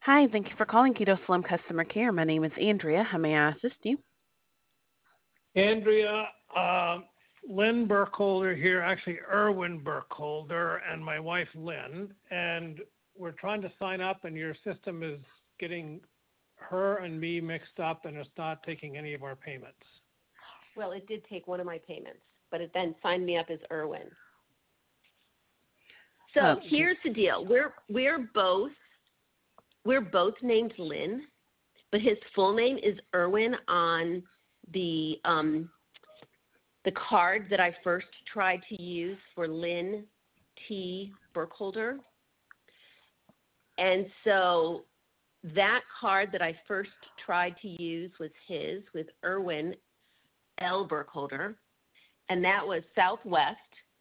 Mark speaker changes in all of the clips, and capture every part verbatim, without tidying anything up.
Speaker 1: Hi, thank you for calling Keto Slim Customer Care. My name is Andrea. How may I assist you?
Speaker 2: Andrea, uh, Lynn Burkholder here, actually Erwin Burkholder and my wife Lynn, and we're trying to sign up and your system is getting her and me mixed up and it's not taking any of our payments.
Speaker 3: Well, it did take one of my payments, but it then signed me up as Irwin. So
Speaker 1: Oh.
Speaker 3: here's the deal. We're we're both we're both named Lynn, but his full name is Irwin on the um, the card that I first tried to use for Lynn T. Burkholder. And so that card that I first tried to use was his with Irwin L. Burkholder, and that was Southwest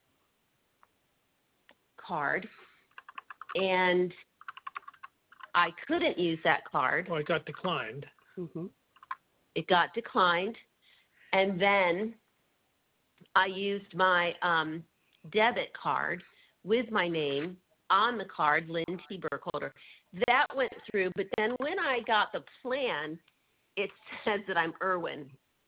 Speaker 3: card. And I couldn't use that card.
Speaker 2: Oh, it got declined.
Speaker 1: Mm-hmm.
Speaker 3: It got declined. And then I used my um, debit card with my name on the card, Lynn T. Burkholder. That went through, but then when I got the plan, it says that I'm Irwin.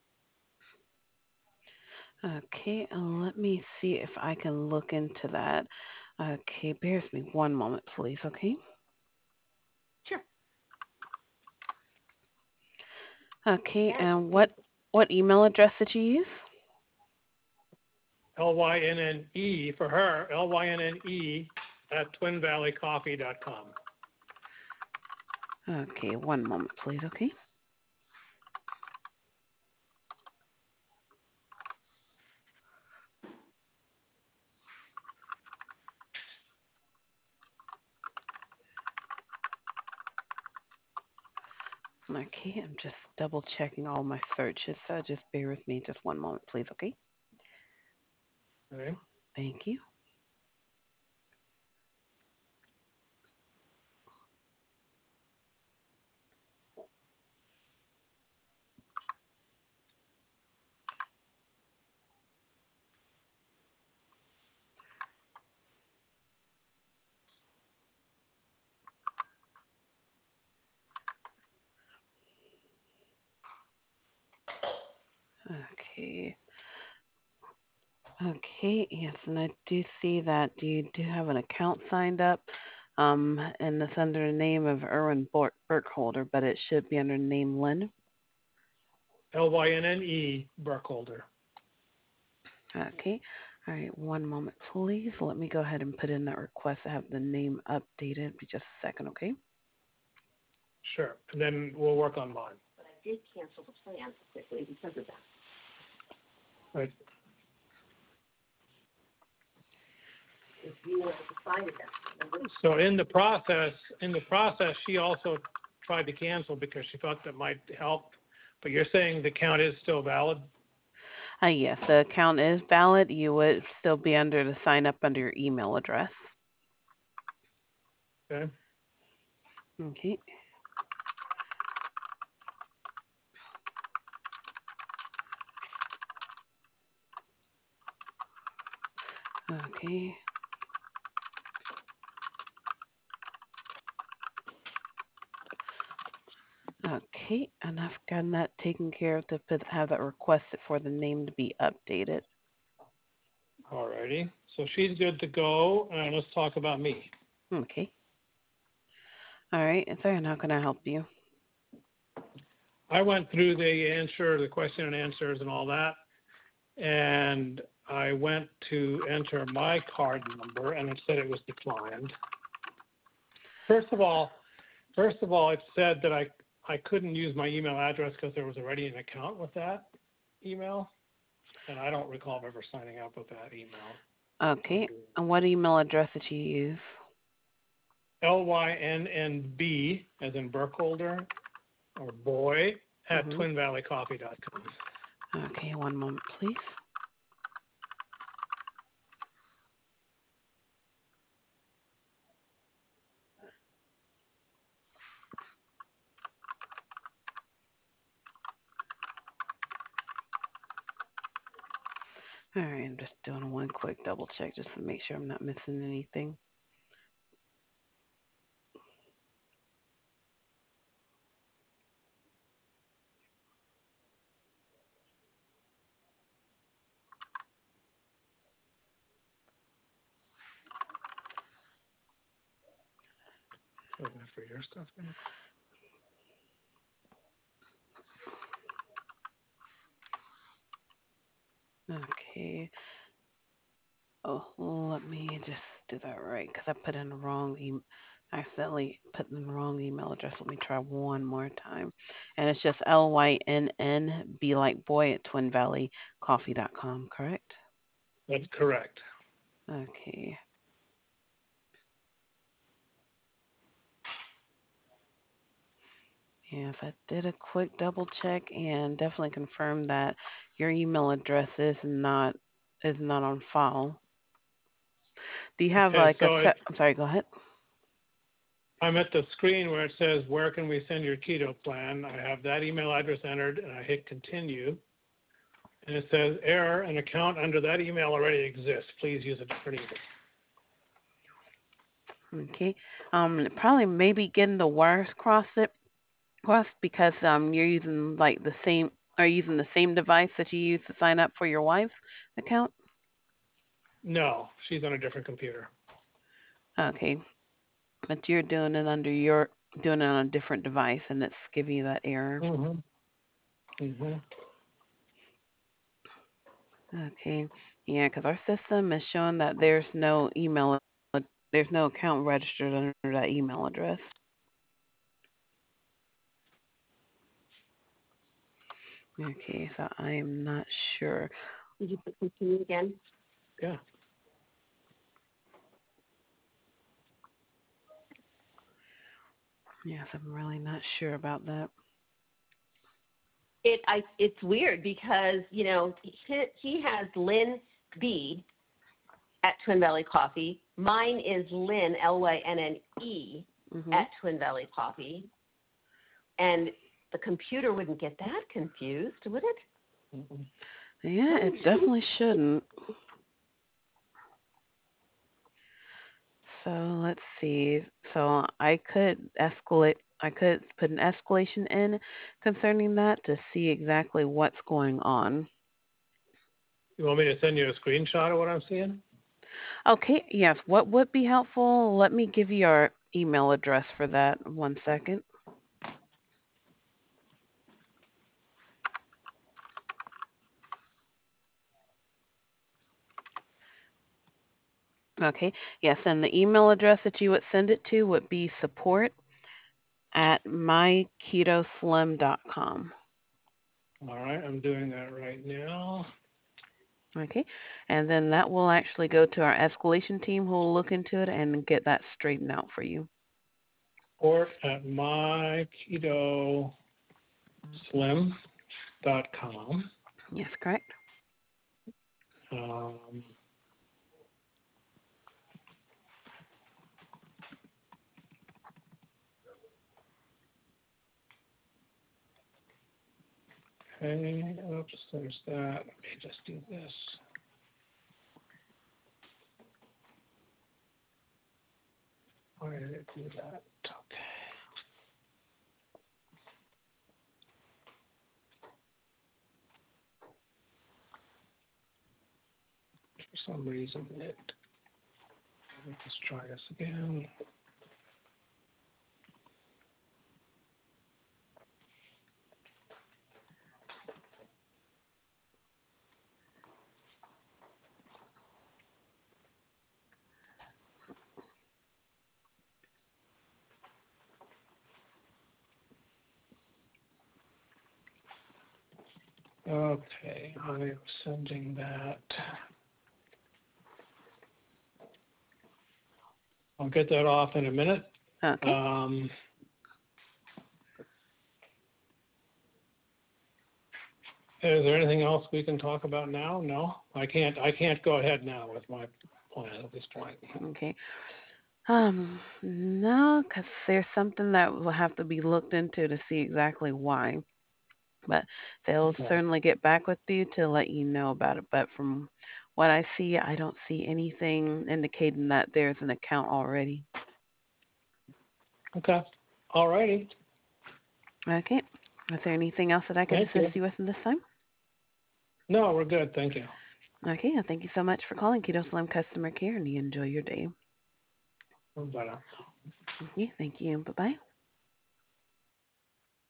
Speaker 1: Okay, uh, let me see if I can look into that. Okay, bear with me one moment, please, okay?
Speaker 3: Sure.
Speaker 1: Okay, and what, what email address did you use?
Speaker 2: L Y N N E for her, L Y N N E at twin valley coffee dot com.
Speaker 1: Okay, one moment, please, okay? Okay, I'm just double checking all my searches, so just bear with me just one moment, please, okay?
Speaker 2: Okay.
Speaker 1: Thank you. Okay. Okay, yes, and I do see that you do have an account signed up, um, and it's under the name of Erwin Bur- Burkholder, but it should be under the name Lynn.
Speaker 2: L Y N N E Burkholder.
Speaker 1: Okay, all right, one moment, please. Let me go ahead and put in that request to have the name updated. Be just a second, okay?
Speaker 2: Sure. And then we'll work on mine.
Speaker 3: But I did cancel the plan quickly because of that.
Speaker 2: Right.
Speaker 3: If you would have decided that.
Speaker 2: So in the process, in the process, she also tried to cancel because she thought that might help. But you're saying the count is still valid?
Speaker 1: Uh, yes, the account is valid. You would still be under the sign up under your email address.
Speaker 2: Okay.
Speaker 1: Okay. Okay. Okay, and I've gotten that taken care of to put, have that requested for the name to be updated.
Speaker 2: All righty. So she's good to go. And let's talk about me.
Speaker 1: Okay. All right, and sorry, how can I help you?
Speaker 2: I went through the answer, the question and answers and all that. And I went to enter my card number and it said it was declined. First of all, first of all, it said that I, I couldn't use my email address because there was already an account with that email. And I don't recall ever signing up with that email.
Speaker 1: Okay, and what email address did you use?
Speaker 2: L Y N N B, as in Burkholder, or boy, at
Speaker 1: Mhm.
Speaker 2: twin valley coffee dot com.
Speaker 1: Okay, one moment, please. All right, I'm just doing one quick double check just to make sure I'm not missing anything.
Speaker 2: Looking for your stuff.
Speaker 1: Okay. Oh, let me just do that right because I put in the wrong email. I accidentally put in the wrong email address. Let me try one more time. And it's just L Y N N, B like boy, at twin valley coffee dot com, correct?
Speaker 2: That's correct.
Speaker 1: Okay. Yes, I did a quick double check and definitely confirmed that your email address is not is not on file. Do you have
Speaker 2: Okay,
Speaker 1: like a
Speaker 2: so
Speaker 1: se-
Speaker 2: it,
Speaker 1: I'm sorry, go ahead.
Speaker 2: I'm at the screen where it says, where can we send your keto plan? I have that email address entered and I hit continue. And it says, error, an account under that email already exists. Please use a different email.
Speaker 1: Okay. Um probably maybe getting the wires crossed it crossed because um you're using like the same are you using the same device that you used to sign up for your wife's account?
Speaker 2: No, she's on a different computer.
Speaker 1: Okay. But you're doing it under your doing it on a different device and it's giving you that error.
Speaker 2: Mm-hmm. Mm-hmm.
Speaker 1: Okay. Yeah, because our system is showing that there's no email, there's no account registered under that email address. Okay, so I am not sure.
Speaker 3: Did you put continue again?
Speaker 2: Yeah.
Speaker 1: Yes, I'm really not sure about that.
Speaker 3: It I it's weird because you know he, he has Lynn B at Twin Valley Coffee. Mine is Lynn L Y N N E
Speaker 1: Mm-hmm.
Speaker 3: at Twin Valley Coffee, and the computer wouldn't get that confused, would it?
Speaker 2: Mm-hmm.
Speaker 1: Yeah, it definitely shouldn't. So let's see. So I could escalate. I could put an escalation in concerning that to see exactly what's going on.
Speaker 2: You want me to send you a screenshot of what I'm seeing?
Speaker 1: Okay, yes. What would be helpful? Let me give you our email address for that. One second. Okay, yes, and the email address that you would send it to would be support at my keto slim dot com.
Speaker 2: All right, I'm doing that right now.
Speaker 1: Okay, and then that will actually go to our escalation team who will look into it and get that straightened out for you.
Speaker 2: Support at my keto slim dot com.
Speaker 1: Yes, correct.
Speaker 2: Um, okay, oops, there's that. Let me just do this. Why did it do that? Okay. For some reason, it. Let's try this again. Okay, I'm sending that. I'll get that off in a minute.
Speaker 1: Okay.
Speaker 2: Um, is there anything else we can talk about now? No, I can't. I can't go ahead now with my plan at this point.
Speaker 1: Okay. Um, no, because there's something that will have to be looked into to see exactly why. But they'll
Speaker 2: Okay.
Speaker 1: certainly get back with you to let you know about it. But from what I see, I don't see anything indicating that there's an account already.
Speaker 2: Okay. All righty.
Speaker 1: Okay. Is there anything else that I could
Speaker 2: Thank you.
Speaker 1: assist you with in this time?
Speaker 2: No, we're good. Thank you.
Speaker 1: Okay. Well, thank you so much for calling Keto Slim Customer Care, and you enjoy your day.
Speaker 2: Bye now.
Speaker 1: Okay, thank you. Bye bye.